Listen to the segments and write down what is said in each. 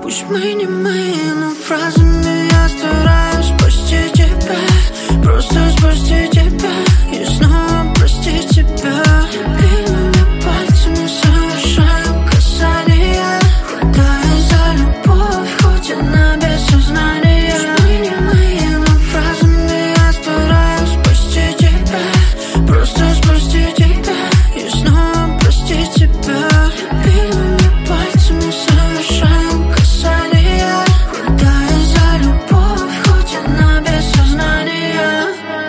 Пусть мы не мы, но фразами я стараюсь спасти тебя. Просто спасти тебя и снова простить тебя. Любимыми пальцами совершаем касания, хватаясь за любовь, хоть она без сознания. Пусть мы не мы, но фразами я стараюсь спасти тебя. Просто спасти тебя и снова простить тебя. Любимыми пальцами совершаем касания, хватаясь за любовь, хоть она без сознания.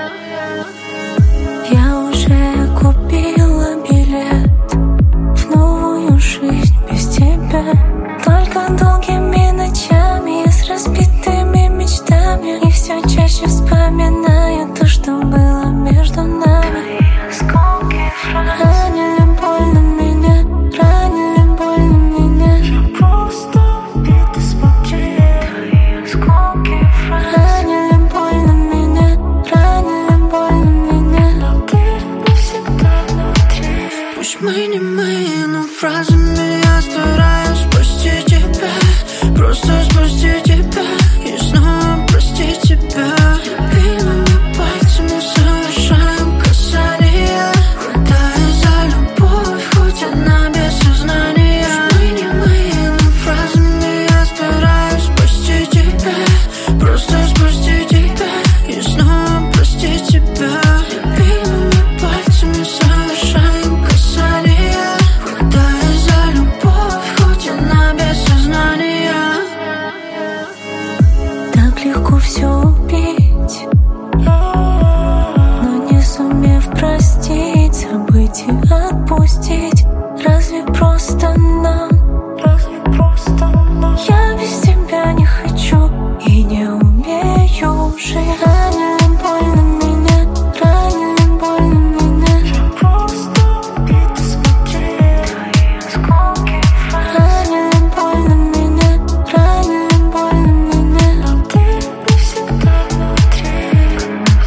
Я уже купила билет в новую жизнь без тебя. Только долгими ночами с разбитыми мечтами, и все чаще вспоминаю то, что было между нами. Ранили больно меня, ранили больно меня. Я просто убита, смотри. Ранили больно меня, ранили больно меня. Но ты навсегда внутри. Пусть мы не мы, но фразами я стараюсь спасти тебя. Просто спасти тебя и снова простить тебя. Любимыми пальцами совершаем касания, хватаясь за любовь, хоть она без сознания. Пусть мы не мы, но фразами я стараюсь спасти тебя. Просто спасти тебя и снова простить тебя. Любимыми пальцами совершаем касания, хватаясь за любовь, хоть она без сознания. Так легко все убить, но не сумев простить, забыть и отпустить. Разве просто нам? Я без тебя не хочу и не умею жить. Ранили больно меня, ранили больно меня. Я просто убита, смотри. Ранили больно меня, ранили больно меня. Но ты навсегда внутри.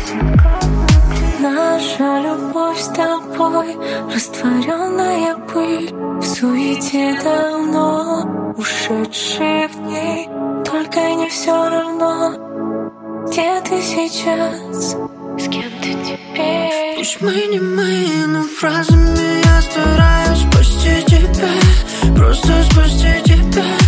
Наша любовь с тобой, растворенная пыль в суете давно ушедших дней. Только не все равно, где ты сейчас, с кем ты теперь. Пусть мы не мы, но фразами я стараюсь спасти тебя. Просто спасти тебя